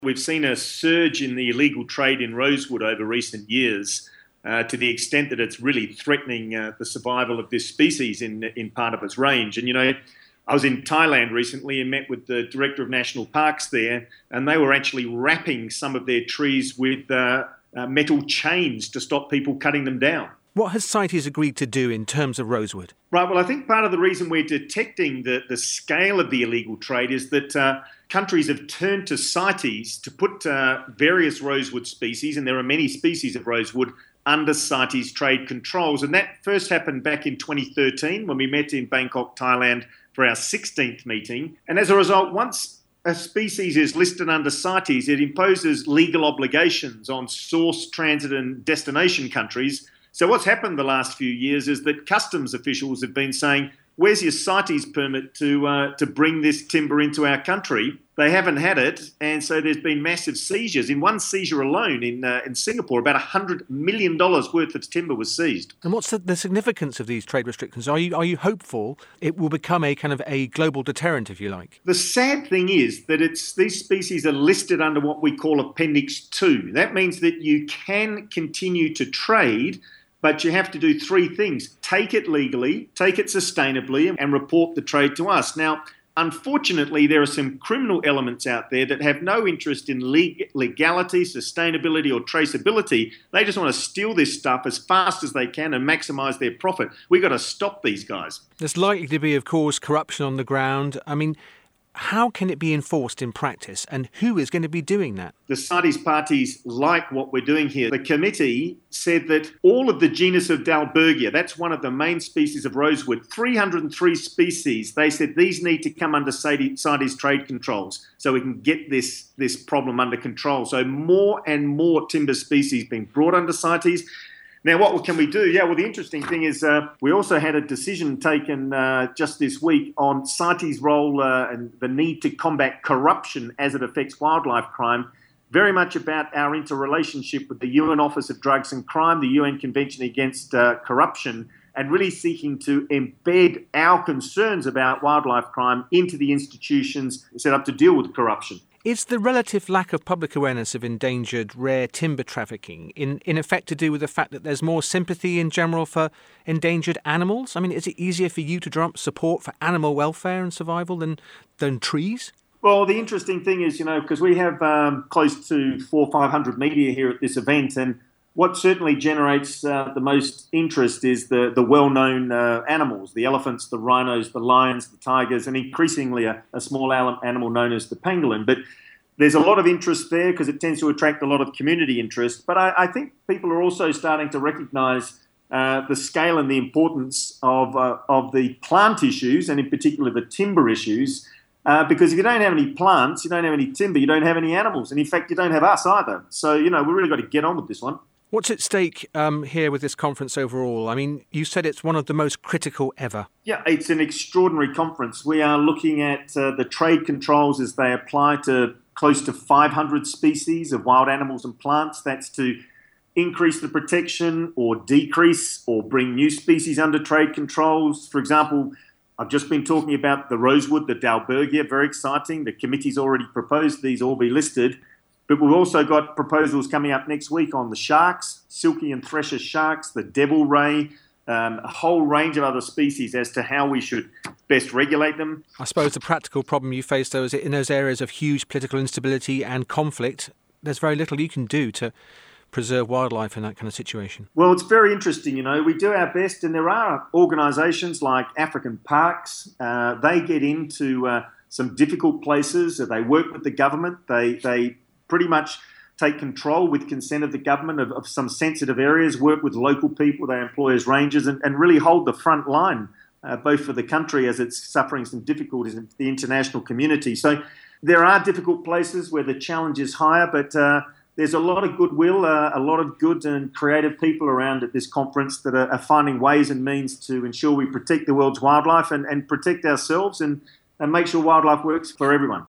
We've seen a surge in the illegal trade in rosewood over recent years, to the extent that it's really threatening the survival of this species in part of its range. And, I was in Thailand recently and met with the director of national parks there, and they were actually wrapping some of their trees with metal chains to stop people cutting them down. What has CITES agreed to do in terms of rosewood? Right, well, I think part of the reason we're detecting the scale of the illegal trade is that countries have turned to CITES to put various rosewood species, and there are many species of rosewood, under CITES trade controls. And that first happened back in 2013 when we met in Bangkok, Thailand for our 16th meeting. And as a result, once a species is listed under CITES, it imposes legal obligations on source, transit and destination countries. So what's happened the last few years is that customs officials have been saying, where's your CITES permit to bring this timber into our country? They haven't had it, and so there's been massive seizures. In one seizure alone in Singapore, about $100 million worth of timber was seized. And what's the significance of these trade restrictions? Are you hopeful it will become a kind of a global deterrent, if you like? The sad thing is that these species are listed under what we call Appendix 2. That means that you can continue to trade, but you have to do three things: take it legally, take it sustainably, and report the trade to us. Now, unfortunately, there are some criminal elements out there that have no interest in legality, sustainability, or traceability. They just want to steal this stuff as fast as they can and maximise their profit. We've got to stop these guys. There's likely to be, of course, corruption on the ground. I mean, how can it be enforced in practice, and who is going to be doing that? The CITES parties like what we're doing here. The committee said that all of the genus of Dalbergia, that's one of the main species of rosewood, 303 species, they said these need to come under CITES trade controls so we can get this problem under control. So more and more timber species being brought under CITES. Now, what can we do? Yeah, well, the interesting thing is we also had a decision taken just this week on CITES' role and the need to combat corruption as it affects wildlife crime, very much about our interrelationship with the UN Office of Drugs and Crime, the UN Convention Against Corruption, and really seeking to embed our concerns about wildlife crime into the institutions set up to deal with corruption. Is the relative lack of public awareness of endangered rare timber trafficking in effect to do with the fact that there's more sympathy in general for endangered animals? I mean, is it easier for you to drum up support for animal welfare and survival than trees? Well, the interesting thing is, because we have close to 400 or 500 media here at this event, and what certainly generates the most interest is the well-known animals, the elephants, the rhinos, the lions, the tigers, and increasingly a small animal known as the pangolin. But there's a lot of interest there because it tends to attract a lot of community interest. But I think people are also starting to recognise the scale and the importance of the plant issues, and in particular the timber issues, because if you don't have any plants, you don't have any timber, you don't have any animals. And in fact, you don't have us either. So, we've really got to get on with this one. What's at stake here with this conference overall? I mean, you said it's one of the most critical ever. Yeah, it's an extraordinary conference. We are looking at the trade controls as they apply to close to 500 species of wild animals and plants. That's to increase the protection or decrease or bring new species under trade controls. For example, I've just been talking about the rosewood, the Dalbergia, very exciting. The committee's already proposed these all be listed. But we've also got proposals coming up next week on the sharks, silky and thresher sharks, the devil ray, a whole range of other species as to how we should best regulate them. I suppose the practical problem you face, though, is in those areas of huge political instability and conflict, there's very little you can do to preserve wildlife in that kind of situation. Well, it's very interesting, we do our best, and there are organisations like African Parks. They get into some difficult places. They work with the government. They pretty much take control with consent of the government of some sensitive areas, work with local people, they employ as rangers, and really hold the front line, both for the country as it's suffering some difficulties in the international community. So there are difficult places where the challenge is higher, but there's a lot of goodwill, a lot of good and creative people around at this conference that are finding ways and means to ensure we protect the world's wildlife and protect ourselves and make sure wildlife works for everyone.